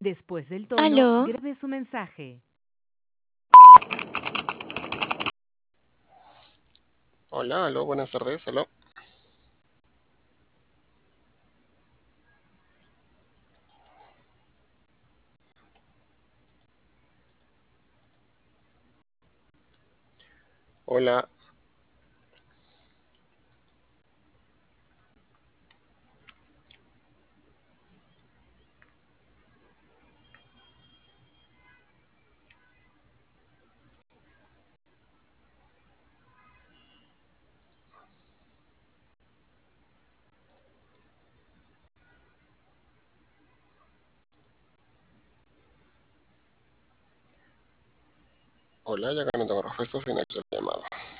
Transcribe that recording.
Después del tono, Aló, grabe su mensaje. Hola, aló, buenas tardes, aló. Hola, hola, ya que no tengo respuesta, finalizo la llamada.